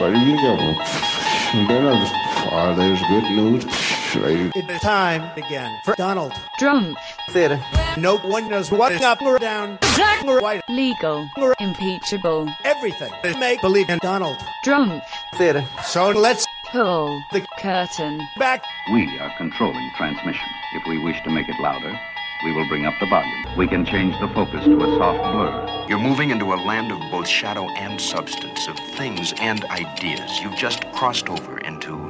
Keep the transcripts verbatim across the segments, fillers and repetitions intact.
There's good news. It's time again for Donald Trump. Theater. No one knows what up or down, black or white, Legal. Impeachable. everything. Make believe in Donald Trump. Theater. So let's Pull the curtain. back. We are controlling transmission. If we wish to make it louder, we will bring up the volume. We can change the focus to a soft blur. You're moving into a land of both shadow and substance, of things and ideas. You've just crossed over into...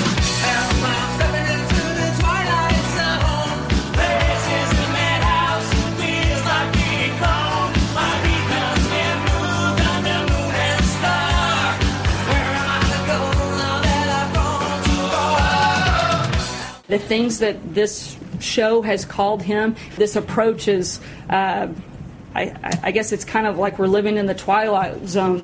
The things that this show has called him, this approach is, uh, I, I guess it's kind of like we're living in the Twilight Zone.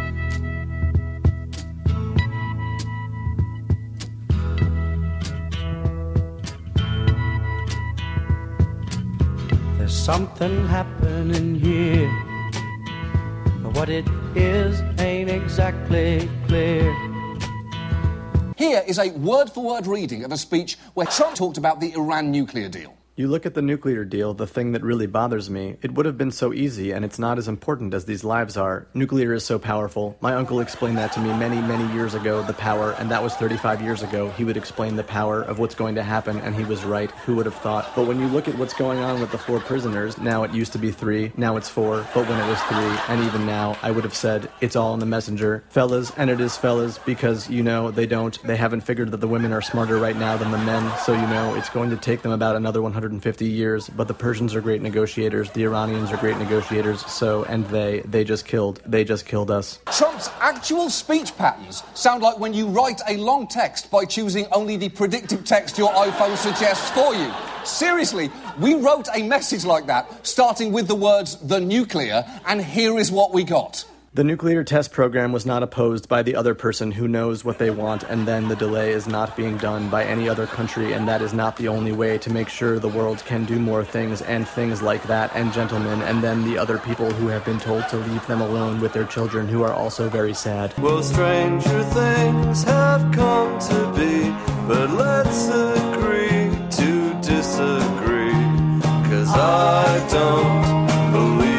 There's something happening here, but what it is ain't exactly clear. Here is a word-for-word reading of a speech where Trump talked about the Iran nuclear deal. You look at the nuclear deal, the thing that really bothers me, it would have been so easy, and it's not as important as these lives are. Nuclear is so powerful. My uncle explained that to me many, many years ago, the power, and that was thirty-five years ago. He would explain the power of what's going to happen, and he was right. Who would have thought? But when you look at what's going on with the four prisoners, now it used to be three, now it's four, but when it was three, and even now, I would have said, it's all in the messenger. Fellas, and it is fellas, because, you know, they don't, they haven't figured that the women are smarter right now than the men, so you know, it's going to take them about another one hundred fifty years, but the Persians are great negotiators, the Iranians are great negotiators, so, and they, they just killed, they just killed us. Trump's actual speech patterns sound like when you write a long text by choosing only the predictive text your iPhone suggests for you. Seriously, we wrote a message like that, starting with the words, the nuclear, and here is what we got. The nuclear test program was not opposed by the other person who knows what they want, and then the delay is not being done by any other country, and that is not the only way to make sure the world can do more things and things like that, and gentlemen, and then the other people who have been told to leave them alone with their children who are also very sad. Well, stranger things have come to be, but let's agree to disagree, 'cause I don't believe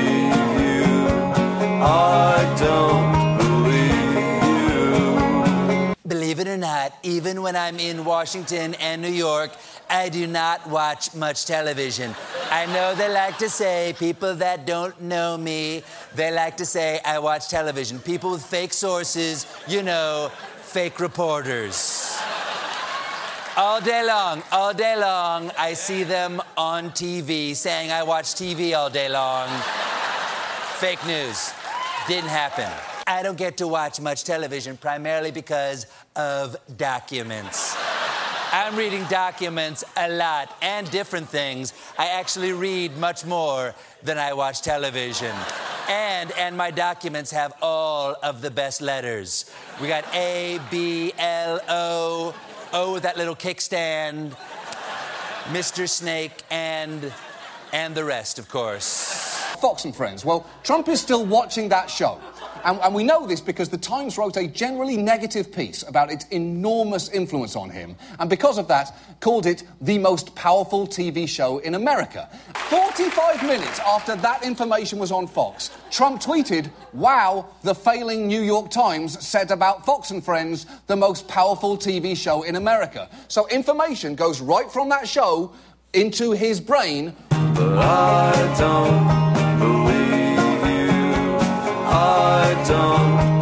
I don't believe you. Believe it or not, even when I'm in Washington and New York, I do not watch much television. I know they like to say, people that don't know me, they like to say I watch television. People with fake sources, you know, fake reporters. All day long, all day long, I see them on T V saying I watch T V all day long. Fake news. Didn't happen. I don't get to watch much television primarily because of documents. I'm reading documents a lot and different things. I actually read much more than I watch television. And and my documents have all of the best letters. We got A, B, L, O, O with that little kickstand, Mister Snake, and and the rest, of course. Fox and Friends. Well, Trump is still watching that show. And, and we know this because the Times wrote a generally negative piece about its enormous influence on him, and because of that, called it the most powerful T V show in America. forty-five minutes after that information was on Fox, Trump tweeted, wow, the failing New York Times said about Fox and Friends, the most powerful T V show in America. So information goes right from that show into his brain. But I don't believe you. I don't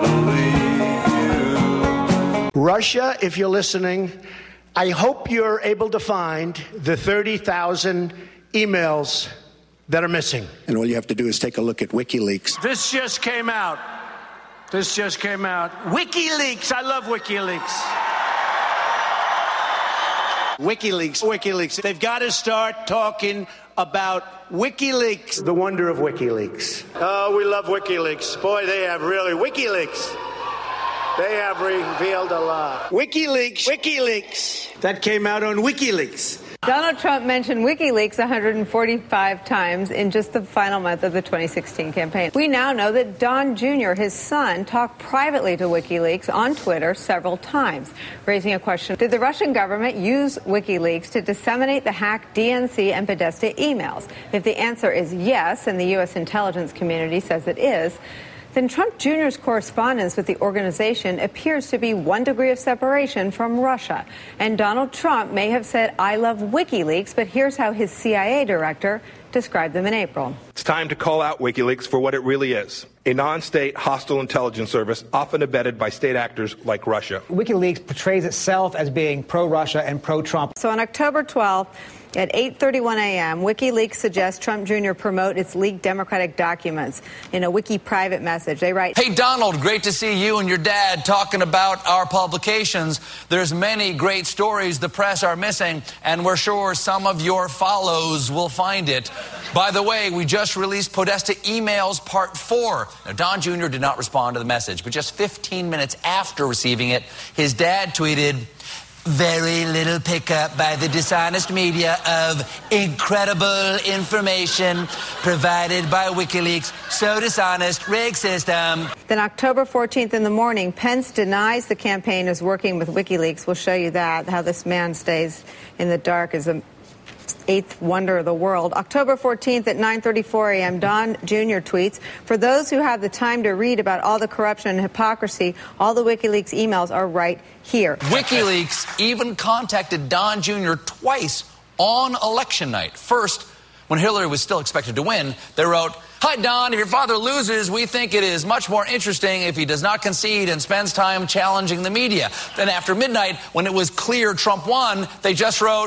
believe you. Russia, if you're listening, I hope you're able to find the thirty thousand emails that are missing. And all you have to do is take a look at WikiLeaks. This just came out. This just came out. WikiLeaks. I love WikiLeaks. WikiLeaks. WikiLeaks. They've got to start talking about WikiLeaks. The wonder of WikiLeaks. Oh, we love WikiLeaks. Boy, they have really... WikiLeaks. They have revealed a lot. WikiLeaks. WikiLeaks. That came out on WikiLeaks. Donald Trump mentioned WikiLeaks one hundred forty-five times in just the final month of the twenty sixteen campaign. We now know that Don Junior, his son, talked privately to WikiLeaks on Twitter several times, raising a question. Did the Russian government use WikiLeaks to disseminate the hacked D N C and Podesta emails? If the answer is yes, and the U S intelligence community says it is, then Trump Junior's correspondence with the organization appears to be one degree of separation from Russia. And Donald Trump may have said, I love WikiLeaks, but here's how his C I A director described them in April. It's time to call out WikiLeaks for what it really is. A non-state hostile intelligence service often abetted by state actors like Russia. WikiLeaks portrays itself as being pro-Russia and pro-Trump. So on October twelfth, at eight thirty-one a.m., WikiLeaks suggests Trump Junior promote its leaked Democratic documents in a Wiki private message. They write, Hey, Donald, great to see you and your dad talking about our publications. There's many great stories the press are missing, and we're sure some of your follows will find it. By the way, we just released Podesta Emails Part four. Now, Don Junior did not respond to the message, but just fifteen minutes after receiving it, his dad tweeted, very little pickup by the dishonest media of incredible information provided by WikiLeaks. So dishonest, rigged system. Then October fourteenth in the morning, Pence denies the campaign is working with WikiLeaks. We'll show you that, how this man stays in the dark is a eighth wonder of the world. October fourteenth at nine thirty-four a.m., Don Junior tweets, for those who have the time to read about all the corruption and hypocrisy, all the WikiLeaks emails are right here. WikiLeaks even contacted Don Junior twice on election night. First, when Hillary was still expected to win, they wrote, Hi, Don, if your father loses, we think it is much more interesting if he does not concede and spends time challenging the media. Then after midnight, when it was clear Trump won, they just wrote,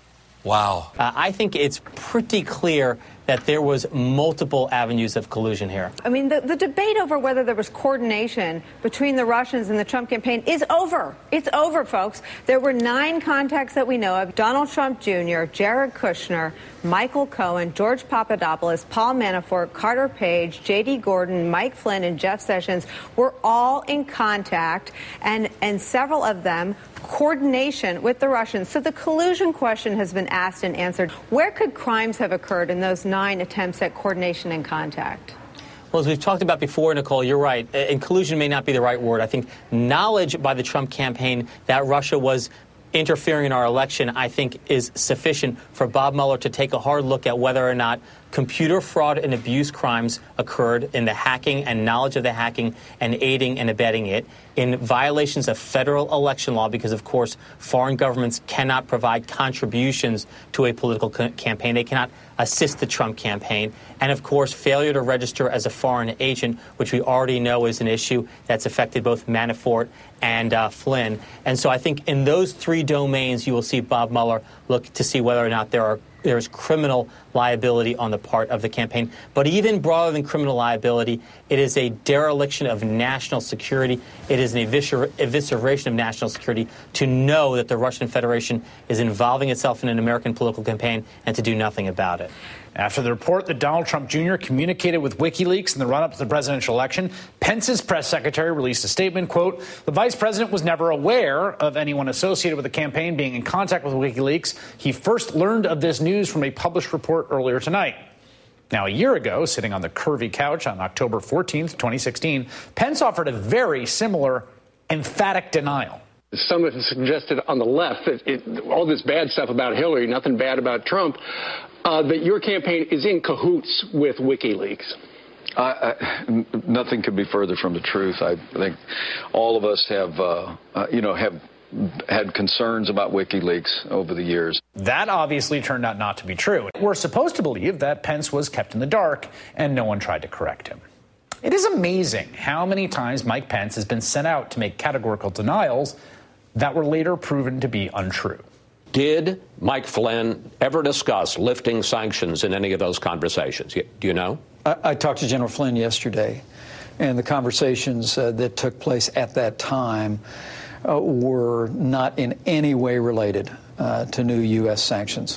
Wow. Uh, I think it's pretty clear that there was multiple avenues of collusion here. I mean, the, the debate over whether there was coordination between the Russians and the Trump campaign is over. It's over, folks. There were nine contacts that we know of. Donald Trump Junior, Jared Kushner, Michael Cohen, George Papadopoulos, Paul Manafort, Carter Page, J D Gordon, Mike Flynn, and Jeff Sessions were all in contact, and, and several of them coordination with the Russians. So the collusion question has been asked and answered. Where could crimes have occurred in those nine attempts at coordination and contact? Well, as we've talked about before, Nicole, you're right. And collusion may not be the right word. I think knowledge by the Trump campaign that Russia was interfering in our election, I think, is sufficient for Bob Mueller to take a hard look at whether or not computer fraud and abuse crimes occurred in the hacking and knowledge of the hacking and aiding and abetting it, in violations of federal election law, because, of course, foreign governments cannot provide contributions to a political co- campaign. They cannot assist the Trump campaign. And, of course, failure to register as a foreign agent, which we already know is an issue that's affected both Manafort and uh, Flynn. And so I think in those three domains, you will see Bob Mueller look to see whether or not there are there's criminal liability on the part of the campaign. But even broader than criminal liability, it is a dereliction of national security. It is an eviscer- evisceration of national security to know that the Russian Federation is involving itself in an American political campaign and to do nothing about it. After the report that Donald Trump Junior communicated with WikiLeaks in the run-up to the presidential election, Pence's press secretary released a statement, quote, the vice president was never aware of anyone associated with the campaign being in contact with WikiLeaks. He first learned of this news from a published report earlier tonight. Now, a year ago, sitting on the curvy couch on October fourteenth, twenty sixteen, Pence offered a very similar, emphatic denial. Some have suggested on the left that it, all this bad stuff about Hillary, nothing bad about Trump, uh, that your campaign is in cahoots with WikiLeaks. I, I, nothing could be further from the truth. I think all of us have, uh, uh, you know, have had concerns about WikiLeaks over the years. That obviously turned out not to be true. We're supposed to believe that Pence was kept in the dark and no one tried to correct him. It is amazing how many times Mike Pence has been sent out to make categorical denials that were later proven to be untrue. Did Mike Flynn ever discuss lifting sanctions in any of those conversations? Do you know? I, I talked to General Flynn yesterday, and the conversations uh, that took place at that time uh, were not in any way related uh, to new U S sanctions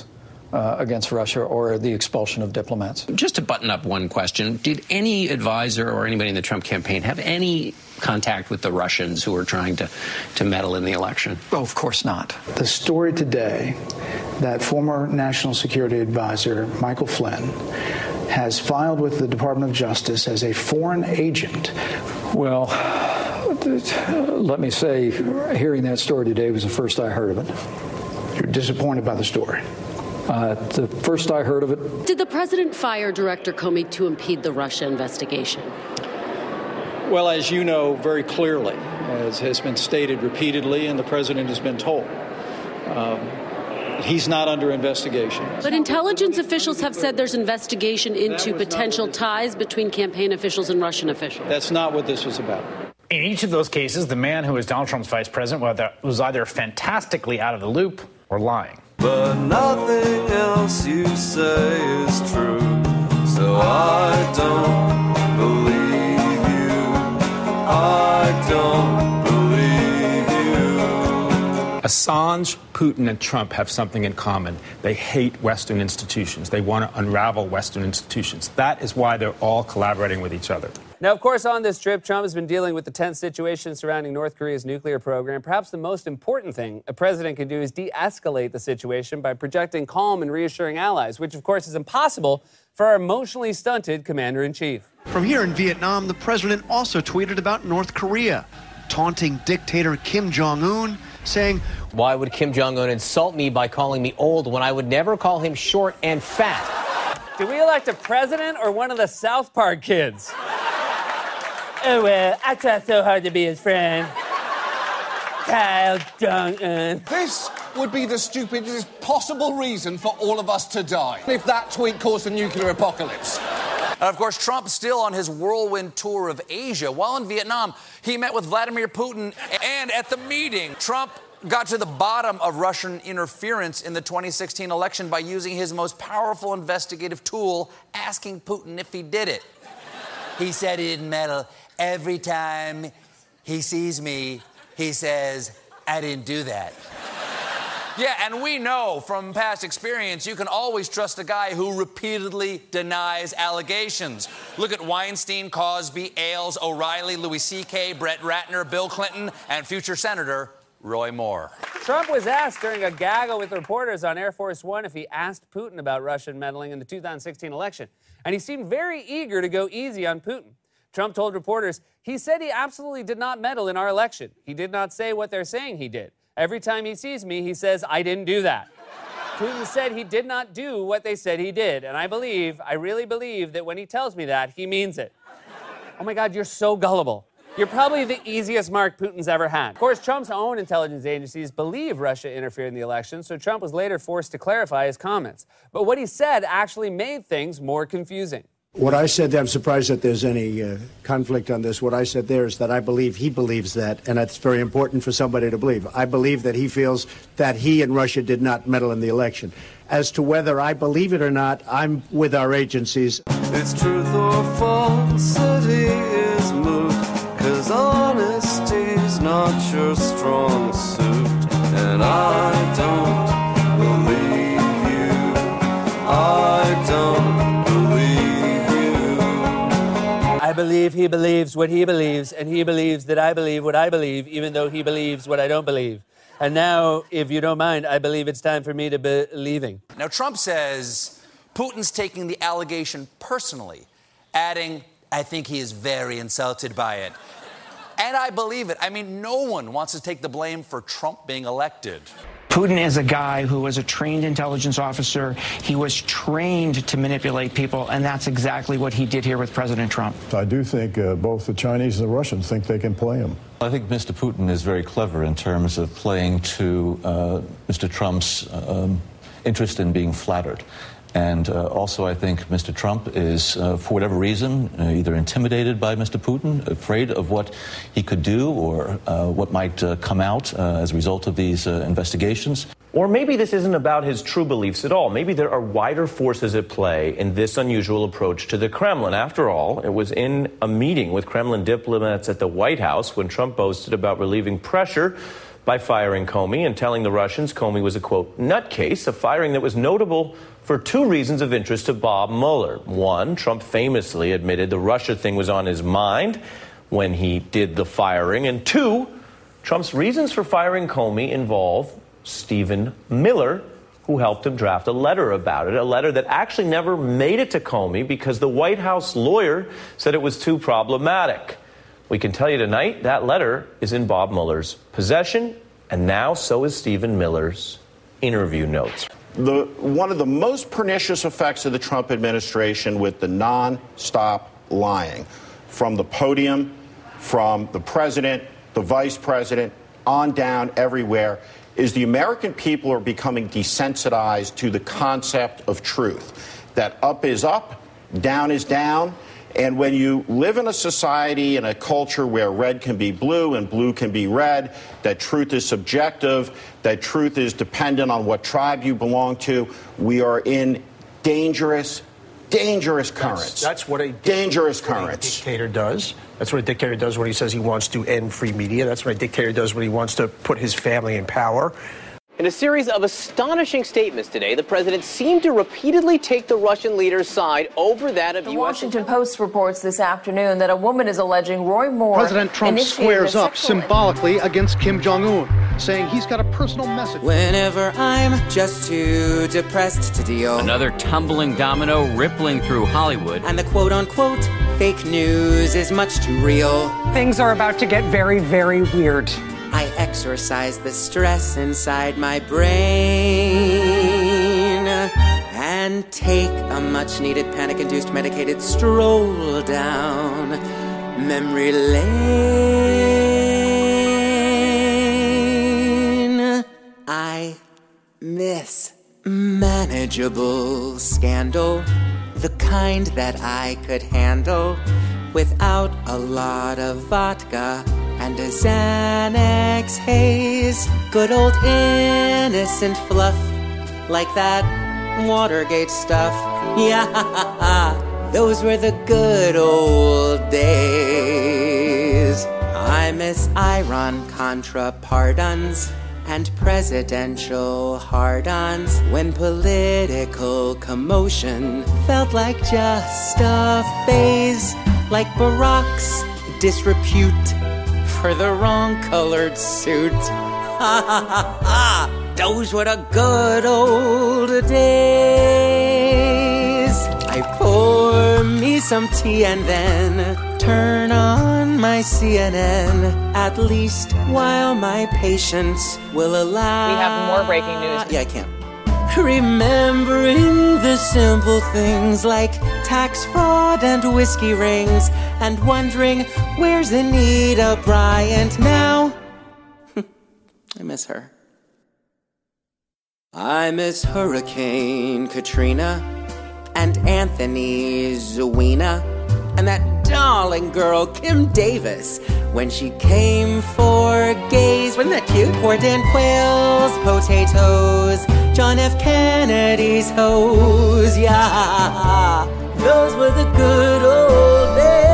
uh, against Russia or the expulsion of diplomats. Just to button up one question, did any advisor or anybody in the Trump campaign have any contact with the Russians who were trying to, to meddle in the election? Oh, of course not. The story today that former National Security Advisor Michael Flynn has filed with the Department of Justice as a foreign agent. Well, let me say, hearing that story today was the first I heard of it. You're disappointed by the story? Uh, the first I heard of it. Did the president fire Director Comey to impede the Russia investigation? Well, as you know very clearly, as has been stated repeatedly and the president has been told, um, he's not under investigation. But intelligence officials have said there's investigation into potential ties between campaign officials and Russian officials. That's not what this was about. In each of those cases, the man who is Donald Trump's vice president was either fantastically out of the loop or lying. But nothing else you say is true, so I don't believe you. I don't believe you. Assange, Putin, and Trump have something in common. They hate Western institutions. They want to unravel Western institutions. That is why they're all collaborating with each other. Now, of course, on this trip, Trump has been dealing with the tense situation surrounding North Korea's nuclear program. Perhaps the most important thing a president can do is de-escalate the situation by projecting calm and reassuring allies, which, of course, is impossible for our emotionally stunted commander-in-chief. From here in Vietnam, the president also tweeted about North Korea, taunting dictator Kim Jong-un, saying, "Why would Kim Jong-un insult me by calling me old when I would never call him short and fat?" Did we elect a president or one of the South Park kids? Oh, well, I tried so hard to be his friend. Kyle Jong-un. This would be the stupidest possible reason for all of us to die if that tweet caused a nuclear apocalypse. And of course, Trump's still on his whirlwind tour of Asia. While in Vietnam, he met with Vladimir Putin, and at the meeting, Trump got to the bottom of Russian interference in the twenty sixteen election by using his most powerful investigative tool, asking Putin if he did it. He said he didn't meddle. Every time he sees me, he says, "I didn't do that." Yeah, and we know from past experience you can always trust a guy who repeatedly denies allegations. Look at Weinstein, Cosby, Ailes, O'Reilly, Louis C K, Brett Ratner, Bill Clinton, and future Senator Roy Moore. Trump was asked during a gaggle with reporters on Air Force One if he asked Putin about Russian meddling in the two thousand sixteen election, and he seemed very eager to go easy on Putin. Trump told reporters, he said he absolutely did not meddle in our election. He did not say what they're saying he did. Every time he sees me, he says, "I didn't do that." Putin said he did not do what they said he did, and I believe, I really believe that when he tells me that, he means it. Oh my God, you're so gullible. You're probably the easiest mark Putin's ever had. Of course, Trump's own intelligence agencies believe Russia interfered in the election, so Trump was later forced to clarify his comments. But what he said actually made things more confusing. What I said, I'm surprised that there's any uh, conflict on this. What I said there is that I believe he believes that, and that's very important for somebody to believe. I believe that he feels that he and Russia did not meddle in the election. As to whether I believe it or not, I'm with our agencies. It's truth or falsity is moot, 'cause honesty's not your strong suit. And I don't believe you. I don't I believe he believes what he believes, and he believes that I believe what I believe, even though he believes what I don't believe. And now, if you don't mind, I believe it's time for me to be leaving. Now, Trump says Putin's taking the allegation personally, adding, "I think he is very insulted by it." And I believe it. I mean, no one wants to take the blame for Trump being elected. Putin is a guy who was a trained intelligence officer. He was trained to manipulate people, and that's exactly what he did here with President Trump. I do think uh, both the Chinese and the Russians think they can play him. I think Mister Putin is very clever in terms of playing to uh, Mister Trump's um, interest in being flattered. And uh, also, I think Mister Trump is, uh, for whatever reason, uh, either intimidated by Mister Putin, afraid of what he could do or uh, what might uh, come out uh, as a result of these uh, investigations. Or maybe this isn't about his true beliefs at all. Maybe there are wider forces at play in this unusual approach to the Kremlin. After all, it was in a meeting with Kremlin diplomats at the White House when Trump boasted about relieving pressure by firing Comey and telling the Russians Comey was a, quote, nutcase, a firing that was notable for two reasons of interest to Bob Mueller. One, Trump famously admitted the Russia thing was on his mind when he did the firing. And two, Trump's reasons for firing Comey involve Stephen Miller, who helped him draft a letter about it, a letter that actually never made it to Comey because the White House lawyer said it was too problematic. We can tell you tonight that letter is in Bob Mueller's possession, and now so is Stephen Miller's interview notes. The, one of the most pernicious effects of the Trump administration with the non-stop lying from the podium, from the president, the vice president, on down everywhere, is the American people are becoming desensitized to the concept of truth, that up is up, down is down. And when you live in a society and a culture where red can be blue and blue can be red, that truth is subjective, that truth is dependent on what tribe you belong to, we are in dangerous, dangerous currents. That's, that's what a dangerous what currents. A dictator does. That's what a dictator does when he says he wants to end free media. That's what a dictator does when he wants to put his family in power. In a series of astonishing statements today, the president seemed to repeatedly take the Russian leader's side over that of the U S Washington Post reports this afternoon that a woman is alleging Roy Moore. President Trump squares up symbolically against Kim Jong-un, saying he's got a personal message. Whenever I'm just too depressed to deal. Another tumbling domino rippling through Hollywood. And the quote-unquote fake news is much too real. Things are about to get very, very weird. I exorcise the stress inside my brain and take a much-needed panic-induced medicated stroll down memory lane. I miss manageable scandal, the kind that I could handle without a lot of vodka and a Xanax haze. Good old innocent fluff, like that Watergate stuff. Yeah, those were the good old days. I miss Iran-Contra pardons and presidential hard-ons when political commotion felt like just a phase, like Barack's disrepute for the wrong-colored suit. Ha ha ha ha! Those were the good old days. I pour me some tea and then turn on my C N N, at least while my patients will allow. We have more breaking news. Yeah, I can't. Remembering the simple things like tax fraud and whiskey rings, and wondering where's Anita Bryant now? I miss her. I miss Hurricane Katrina and Anthony Zawina and that darling girl Kim Davis when she came for gays. Wasn't that cute? Poor Dan Quayle's potatoes, John F. Kennedy's hose. Yeah, those were the good old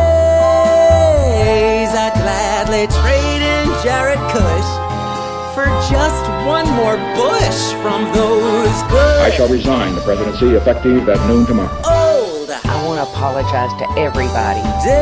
days. I'd gladly trade in Jared Kush for just one more Bush from those good. I shall resign the presidency effective at noon tomorrow. Old. I want to apologize to everybody.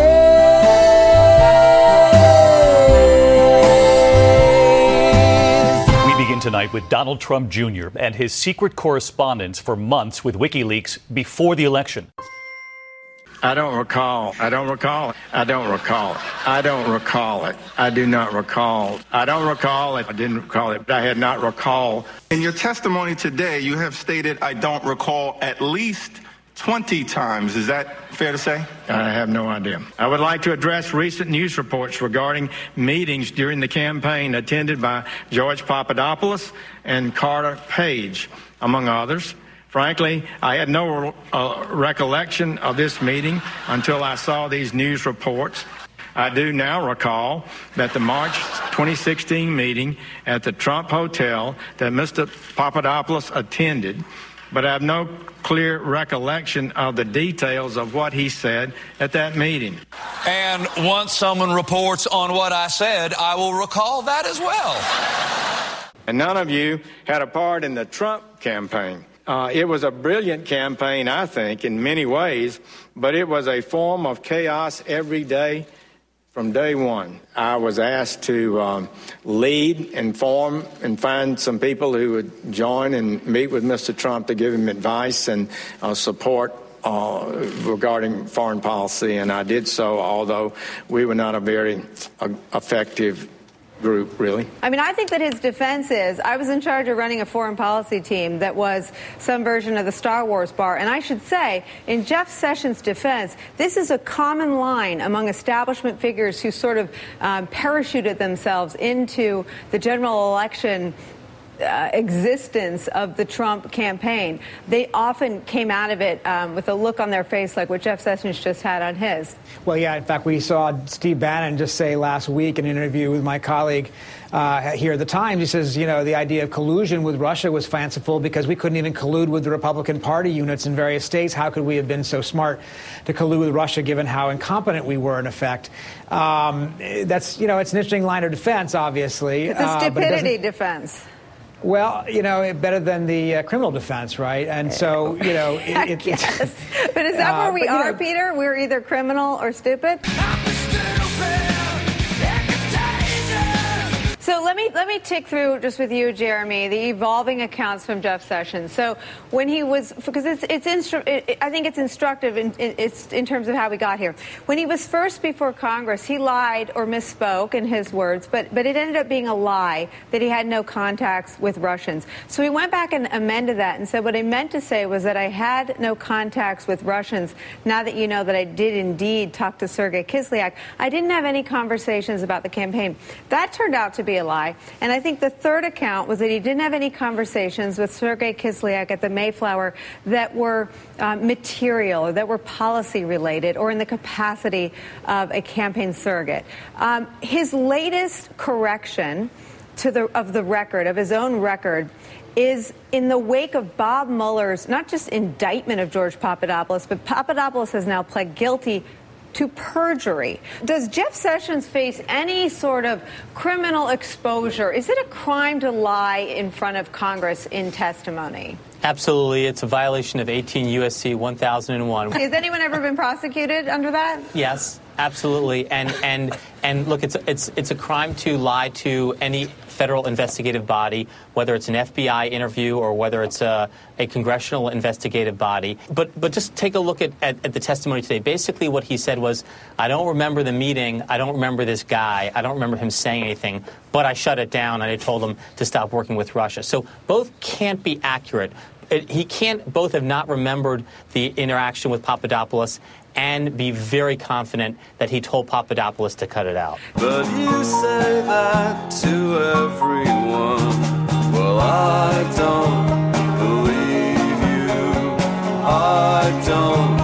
Days. We begin tonight with Donald Trump Junior and his secret correspondence for months with WikiLeaks before the election. I don't recall. I don't recall it. I don't recall it. I don't recall it. I do not recall. I don't recall it. I didn't recall it. I had not recalled. In your testimony today, you have stated, I don't recall, at least twenty times. Is that fair to say? I have no idea. I would like to address recent news reports regarding meetings during the campaign attended by George Papadopoulos and Carter Page, among others. Frankly, I had no uh, recollection of this meeting until I saw these news reports. I do now recall that the March twenty sixteen meeting at the Trump Hotel that Mister Papadopoulos attended but I have no clear recollection of the details of what he said at that meeting. And once someone reports on what I said, I will recall that as well. And none of you had a part in the Trump campaign. Uh, it was a brilliant campaign, I think, in many ways, but it was a form of chaos every day from day one. I was asked to um, lead, inform, and find some people who would join and meet with Mister Trump to give him advice and uh, support uh, regarding foreign policy, and I did so, although we were not a very uh, effective group, really. I mean, I think that his defense is, I was in charge of running a foreign policy team that was some version of the Star Wars bar. And I should say, in Jeff Sessions' defense, this is a common line among establishment figures who sort of um, parachuted themselves into the general election Uh, existence of the Trump campaign. They often came out of it um, with a look on their face like what Jeff Sessions just had on his. Well, yeah, in fact, we saw Steve Bannon just say last week in an interview with my colleague uh, here at the Times, he says, you know, the idea of collusion with Russia was fanciful because we couldn't even collude with the Republican Party units in various states. How could we have been so smart to collude with Russia given how incompetent we were, in effect? Um, that's, you know, it's an interesting line of defense, obviously. It's a uh, stupidity defense. Well, you know, better than the uh, criminal defense, right? And so, you know, it, it, yes. But is that uh, where we but, are, know, Peter? We're either criminal or stupid? So let me let me tick through just with you, Jeremy, the evolving accounts from Jeff Sessions. So when he was, because it's it's instru- it, I think it's instructive in, in it's in terms of how we got here. When he was first before Congress, he lied or misspoke in his words, but but it ended up being a lie that he had no contacts with Russians. So he went back and amended that and said what I meant to say was that I had no contacts with Russians. Now that you know that I did indeed talk to Sergei Kislyak, I didn't have any conversations about the campaign. That turned out to be a lie. And I think the third account was that he didn't have any conversations with Sergei Kislyak at the Mayflower that were um, material or that were policy related or in the capacity of a campaign surrogate. Um, his latest correction to the of the record, of his own record, is in the wake of Bob Mueller's not just indictment of George Papadopoulos, but Papadopoulos has now pled guilty to perjury. Does Jeff Sessions face any sort of criminal exposure? Is it a crime to lie in front of Congress in testimony? Absolutely. It's a violation of eighteen U S C one thousand one. Has anyone ever been prosecuted under that? Yes, absolutely. And and and look, it's it's it's a crime to lie to any federal investigative body, whether it's an F B I interview or whether it's a, a congressional investigative body. But but just take a look at, at, at the testimony today. Basically what he said was, I don't remember the meeting, I don't remember this guy, I don't remember him saying anything, but I shut it down and I told him to stop working with Russia. So both can't be accurate. It, he can't both have not remembered the interaction with Papadopoulos and be very confident that he told Papadopoulos to cut it out. But you say that to everyone. Well, I don't believe you. I don't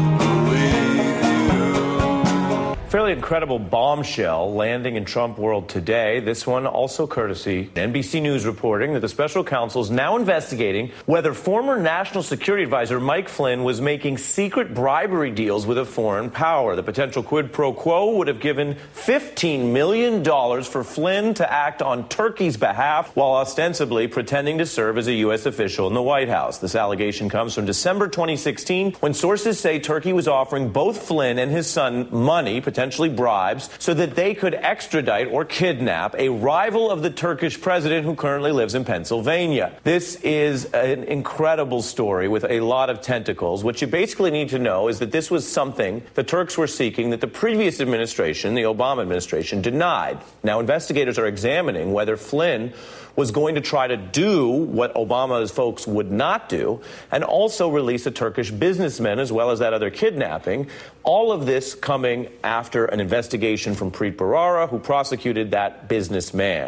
Fairly incredible bombshell landing in Trump world today. This one also courtesy N B C News reporting that the special counsel is now investigating whether former National Security Advisor Mike Flynn was making secret bribery deals with a foreign power. The potential quid pro quo would have given fifteen million dollars for Flynn to act on Turkey's behalf while ostensibly pretending to serve as a U S official in the White House. This allegation comes from December twenty sixteen when sources say Turkey was offering both Flynn and his son money, potentially bribes, so that they could extradite or kidnap a rival of the Turkish president who currently lives in Pennsylvania. This is an incredible story with a lot of tentacles. What you basically need to know is that this was something the Turks were seeking that the previous administration, the Obama administration, denied. Now, investigators are examining whether Flynn was going to try to do what Obama's folks would not do, and also release a Turkish businessman as well as that other kidnapping. All of this coming after an investigation from Preet Bharara, who prosecuted that businessman.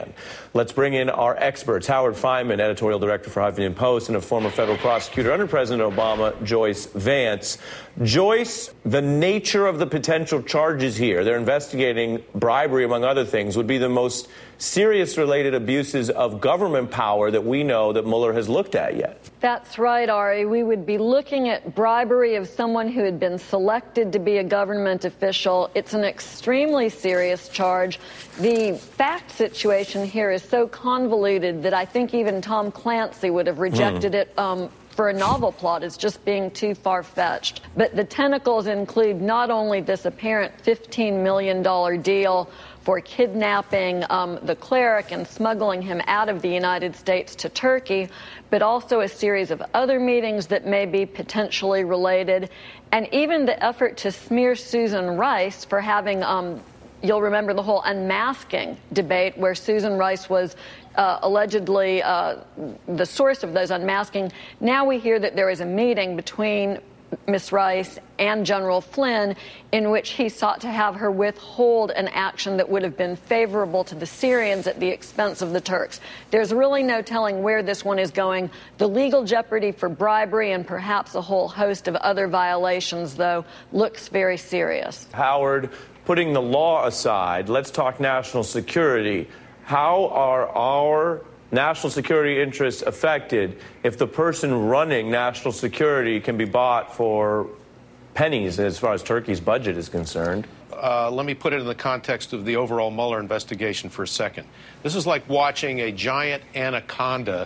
Let's bring in our experts. Howard Fineman, editorial director for Huffington Post, and a former federal prosecutor under President Obama, Joyce Vance. Joyce, the nature of the potential charges here, they're investigating bribery, among other things, would be the most serious related abuses of government power that we know that Mueller has looked at yet. That's right, Ari. We would be looking at bribery of someone who had been selected to be a government official. It's an extremely serious charge. The fact situation here is so convoluted that I think even Tom Clancy would have rejected mm. it um, for a novel plot as just being too far-fetched. But the tentacles include not only this apparent fifteen million dollars deal for kidnapping um, the cleric and smuggling him out of the United States to Turkey, but also a series of other meetings that may be potentially related, and even the effort to smear Susan Rice for having, um, you'll remember the whole unmasking debate where Susan Rice was uh, allegedly uh, the source of those unmasking. Now we hear that there is a meeting between Miss Rice and General Flynn in which he sought to have her withhold an action that would have been favorable to the Syrians at the expense of the Turks. There's really no telling where this one is going. The legal jeopardy for bribery and perhaps a whole host of other violations, though, looks very serious. Howard, putting the law aside, let's talk national security. How are our national security interests affected if the person running national security can be bought for pennies as far as Turkey's budget is concerned? Uh, let me put it in the context of the overall Mueller investigation for a second. This is like watching a giant anaconda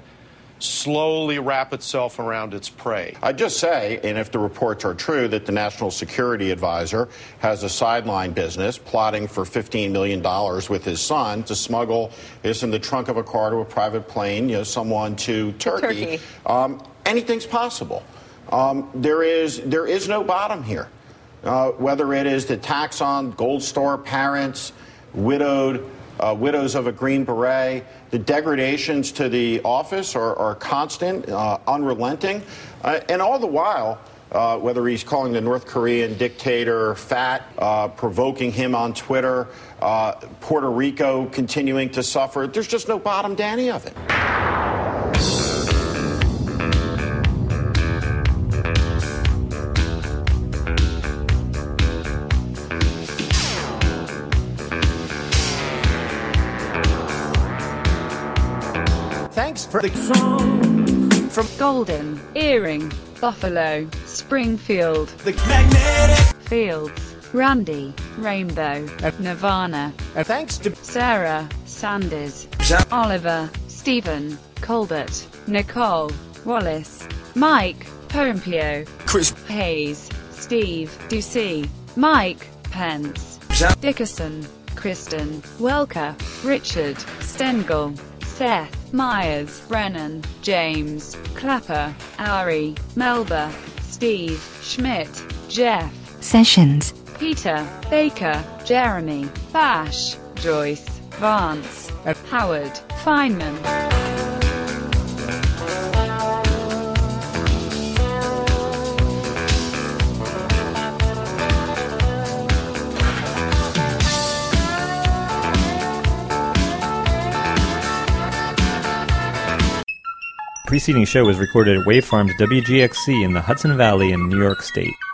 slowly wrap itself around its prey. I'd just say, and if the reports are true, that the National Security Advisor has a sideline business plotting for fifteen million dollars with his son to smuggle this in the trunk of a car to a private plane, you know, someone to Turkey. Turkey. Um, anything's possible. Um, there is there is no bottom here. Uh, whether it is the tax on Gold Star parents, widowed Uh, widows of a Green Beret. The degradations to the office are, are constant, uh, unrelenting. Uh, and all the while, uh, whether he's calling the North Korean dictator fat, uh, provoking him on Twitter, uh, Puerto Rico continuing to suffer, there's just no bottom to any of it. Thanks for the song from Golden, Earring, Buffalo, Springfield, the Magnetic Fields, Randy, Rainbow, Nirvana. And thanks to Sarah, Sanders, Oliver, Stephen, Colbert, Nicole, Wallace, Mike, Pompeo, Chris Hayes, Steve, Ducey, Mike, Pence, Dickerson, Kristen, Welker, Richard, Stengel, Seth, Myers, Brennan, James, Clapper, Ari, Melba, Steve, Schmidt, Jeff, Sessions, Peter, Baker, Jeremy, Bash, Joyce, Vance, Howard, Fineman. The preceding show was recorded at Wavefarms W G X C in the Hudson Valley in New York State.